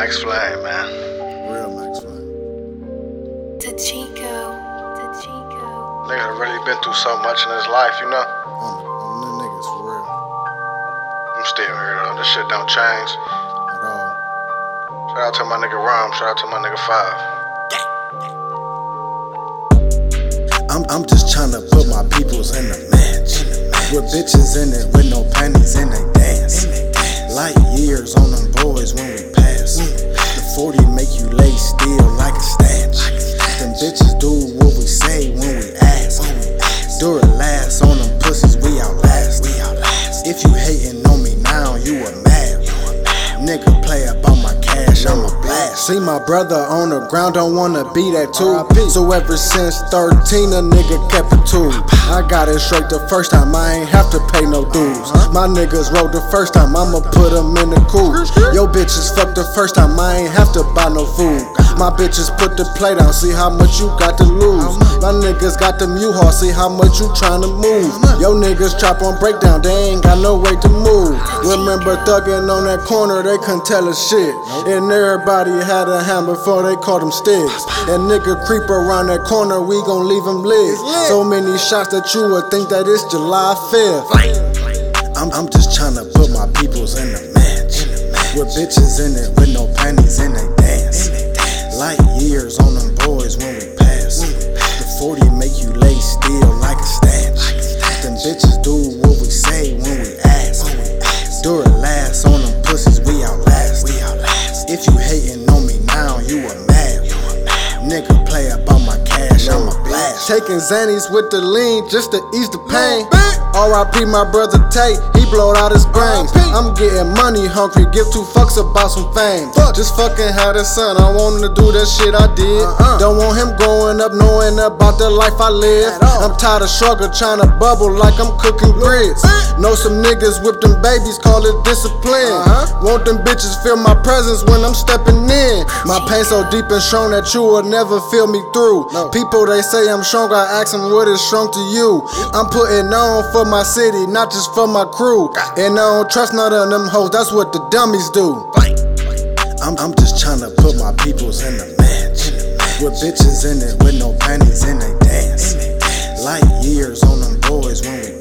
Max Flame, man. Real Max Flame. Chico. Nigga done really been through so much in his life, you know? On them niggas, for real. I'm still here though. This shit don't change. At all. Shout out to my nigga Rom. Shout out to my nigga Five. I'm just tryna put my peoples in the match. With bitches in it, with no panties in they dance. Light years on them boys when we pass. The 40 make you lay still like a statue. Them bitches do what we say when we ask. Do it last on them pussies, we outlast. If you hating on me now, you a mad. Nigga play up on my cash, I'm a blast. See my brother on the ground, don't wanna be that too. So ever since 13, a nigga kept it too. I got it straight the first time, I ain't have to pay no dues. My niggas rode the first time, I'ma put them in the coupe. Yo bitches fucked the first time, I ain't have to buy no food. My bitches put the plate down, see how much you got to lose. My niggas got them U-Haul, see how much you tryna move. Yo niggas chop on breakdown, they ain't got no way to move. Remember thuggin' on that corner, they couldn't tell us shit. And everybody had a hand before they called them sticks. And nigga creep around that corner, we gon' leave him lit. So many shots that you would think that it's July 5th. I'm just tryna put my peoples in the match. With bitches in it, with no panties in they dance. Light years on them boys when we pass. The 40 make you lay still like a statue. Them bitches do what we say when we ask. Do it last on them pussies, we outlast. If you hating on me now, you a mad. Nigga play up on my cash, I'm a blast. Taking Xannies with the lean just to ease the pain. R.I.P. my brother Tate, he blowed out his brains. I'm getting money hungry, give two fucks about some fame. Just fucking had a son, I want him to do that shit I did. Don't want him growing up knowing about the life I live. I'm tired of struggle, trying to bubble like I'm cooking grits. Know some niggas whip them babies, call it discipline. Want them bitches feel my presence when I'm stepping in. My pain so deep and strong that you will never feel me through. People they say I'm strong, I ask them what is strong to you. I'm putting on for my city, not just for my crew. And I don't trust none of them hoes, that's what the dummies do. I'm just tryna put my peoples in the match. With bitches in it, with no panties in they dance. Light years on them boys when we